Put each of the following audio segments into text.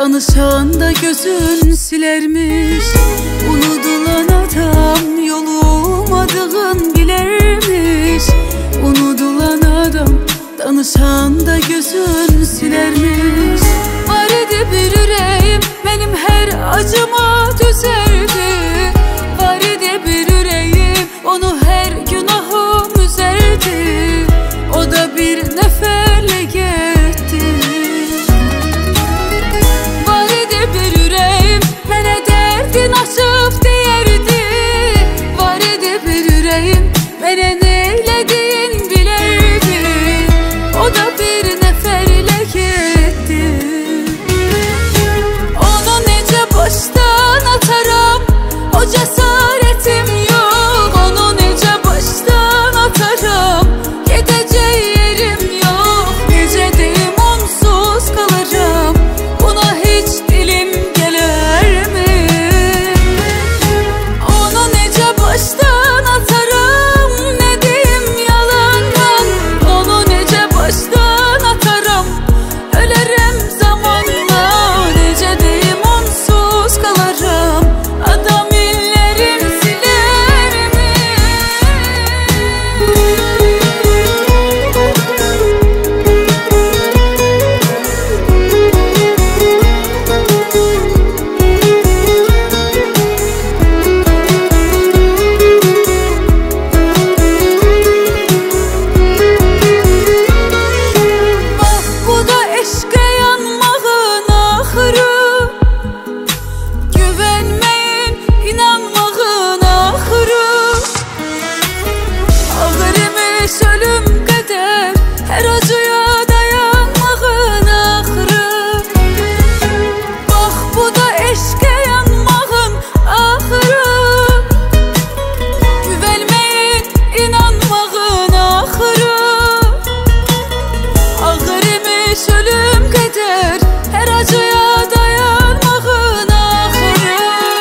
Danışanda gözün silermiş. Unudulan adam yolu olmadığın bilermiş. Unudulan adam danışanda gözün silermiş. Var idi bir yüreğim benim her acıma düzerdi. Var idi bir yüreğim onu her günahım üzerdi. O da bir neferle gitti. Var idi bir yüreğim mene derdin açıp deyerdi. Var idi bir yüreğim mene neylediğin bilerdi. O da bir neferle gitti. Onu nece baştan atarım, o cesaretim yok. Onu nece baştan atarım, gideceği yerim yok. Nece deyim onsuz kalacağım, buna hiç dilim gelir mi? Onu nece baştan atarım, ne diyeyim yalandan. Onu nece baştan atarım, ölerim zamanla. Nece deyim onsuz kalacağım, adam illerim siler mi? Bak bu da eşke yanmağın ahırı. Güvenmeyin inanmağın ahırı. Ağır imiş ölüm kadar her acıya dayanmağın ahırı. Bak bu da eşke yanmağın ahırı. Güvenmeyin inanmağın ahırı. Ağır imiş ölüm kadar her acıya dayanmağın ahırı.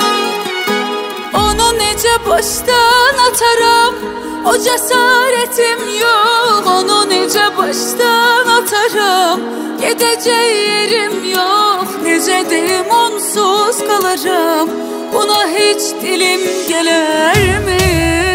Onu nece baştan atarım, o cesaretim yok. Onu nece baştan atarım, gideceği yerim yok. Nece deyim onsuz kalacağım, buna hiç dilim gelir mi?